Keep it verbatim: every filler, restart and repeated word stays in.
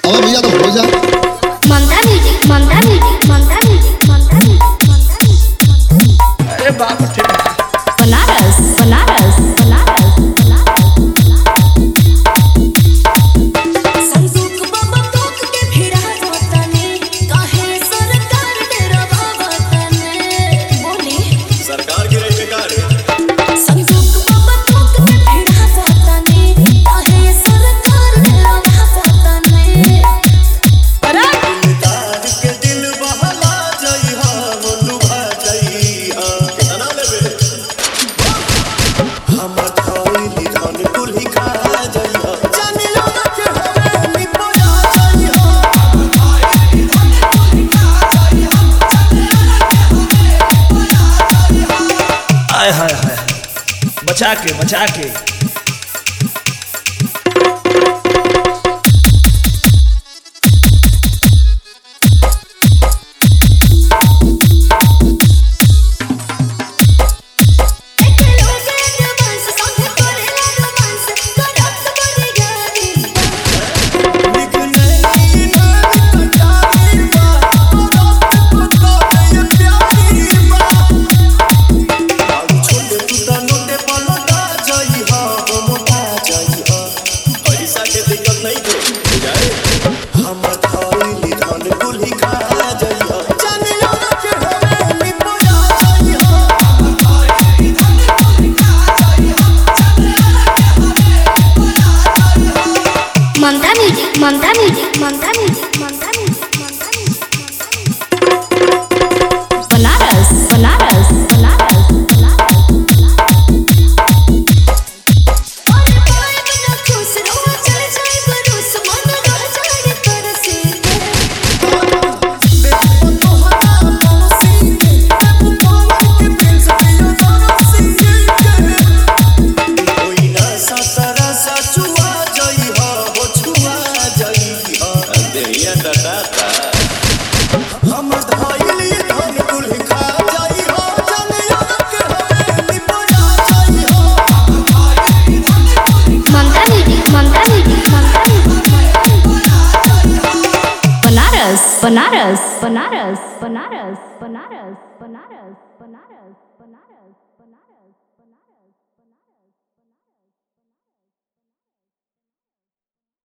अब भैया तो हो जा Mamta music Mamta music Mamta music Mamta music. अरे बाप रे बनारस बनारस बनारस संदूक बाबा टोक के भिड़ा रोतने काहे सरकार तेरा बाबा तने बोली सरकार की रही बेकार संदूक बाबा टोक के भिड़ा रोतने काहे सरकार तेरा बाबा तने अरे तार के दिल बहला जाई हा लुभा जाई हा तना लेबे हम खाई धन कुल्ही खा जाई हा जाने लगा के हवे निपया जाई हा हम खाई धन कुल्ही खा जाई हा जाने लगा के हवे निपया जाई हा। आय हाय हाय बचा के बचा के एक लोगे रोमांस संग करेला रोमांस करत बड़ी गाड़ी निकले ही ना निकल बा रात को ये प्यारी बा छोटे तू ता नोटे पलटा जाई हा मोटा जाई हा पैसा के दिक्कत नहीं थे जाए हम खाई धन कुल्ही खा जाई हा जाने लगा के हवे निपया जाई हा हम खाई धन कुल्ही खा जाई हा जाने लगा के हवे निपया जाई हा। Mamta music Mamta music Mamta music Mamta music Mamta music. Banaras Banaras Banaras और पाए बिना खुश रहो चल जाए बरूस मन रह जाए तरसे देखो तो हटा पड़ोसी के तब पावर के दिल से पियो पड़ोसी के कोई ना सतरा सा छुआ जाई हा वो छुआ जाई हा देहिया डटाता हम धाइली धन कुल्ही खा जाई हा जाने याद के हवे निपया जाई हा हम धाइली धन कुल्ही Mamta music Mamta music Mamta music. Banaras Banaras Banaras Banaras Banaras